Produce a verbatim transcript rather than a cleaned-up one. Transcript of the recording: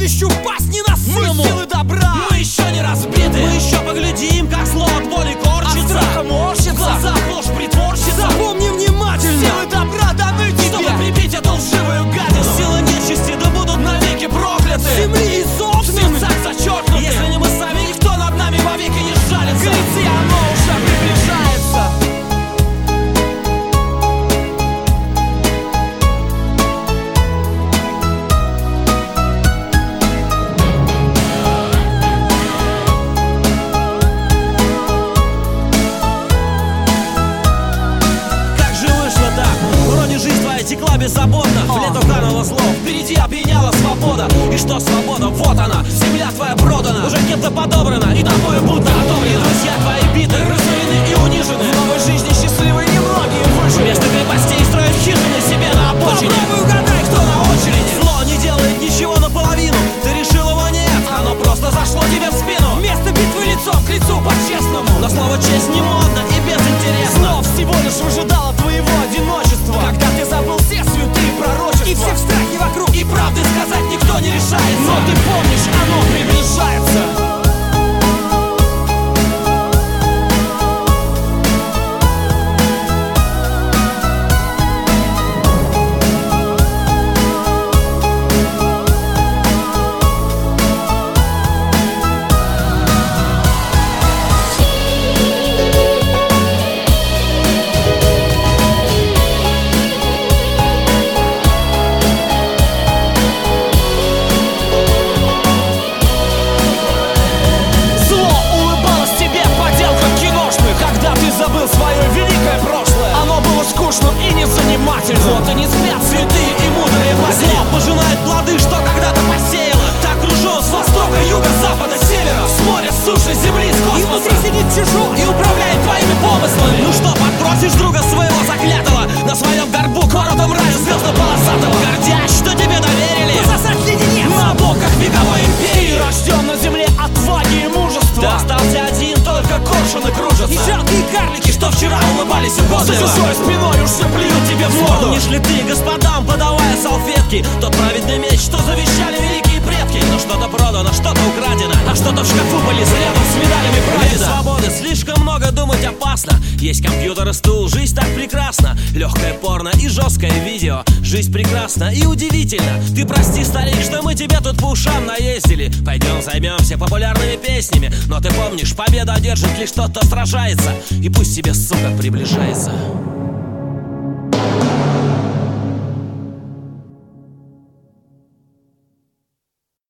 Совестью пасть не на сумму. Мы силы добра, мы еще не разбиты. Мы еще поглядим, как зло от боли корчится. От страха морщится. В глазах ложь притворщица. Запомни внимательно. Силы добра даны тебе, чтобы прибить эту лживую гадину. Силы нечисти да будут навеки прокляты. Земли и В сердцах зачеркнуты. Если не мы сами, никто над нами вовеки не жалится. Гляди, оно уже приближается. Текла беззаботно, в лето кануло зло. Впереди опьяняла свобода. И что свобода? Вот она, земля твоя продана. Уже кем-то подобрана и тобою будто одобрена. Друзья твои биты, разорены и унижены. В новой жизни счастливые немногие выжили. Вместо крепостей строят хижины себе на обочине. Попробуй угадай, кто на очереди. Зло не делает ничего наполовину. Ты решил его нет, оно просто зашло тебе в спину. Вместо битвы лицом к лицу по-честному. Но слово честь не модно и безинтересно. Зло всего лишь выжидало твоего одиночества. Когда ты забыл все святые пророчества и все в страхе вокруг, и правды сказать никто не решается. Но ты помнишь, оно приближается. Свое великое прошлое. Оно было скучным и незанимательным. Вот они спят, святые и мудрые богатыри. Зло пожинает плоды, что когда-то посеяло. Так кружил с востока, юга, запада, севера. С моря, с суши, земли, с космоса. И внутри сидит чужой и управляет твоими помыслами. Ну что, подбросишь друга своего заклятого на своем горбу к воротам рая звездно-полосатого, гордясь, что тебе доверили засать леденец на боках вековой империи. Рожден на земле отваги и мужества. Ты остался один, только коршуны кружатся. И жалкие карлики, что вчера улыбались угодливо. За чужой спиной уж все плюют тебе в морду. Помнишь ли ты, господам, подавая салфетки, тот праведный меч, что завещали великие предки? Но что-то продано, что-то украдено, а что-то в шкафу полезло рядом с медалями прадеда. Без свободы слишком много думать опасно. Есть компьютер и стул, жизнь так прекрасна. Легкое порно и жесткое видео. Жизнь прекрасна и удивительна. Ты прости, старик, что мы тебя тут по ушам наездили. Пойдем займемся популярными песнями. Но ты помнишь, победу одержит лишь тот, кто сражается. И пусть тебе, сука, приближается.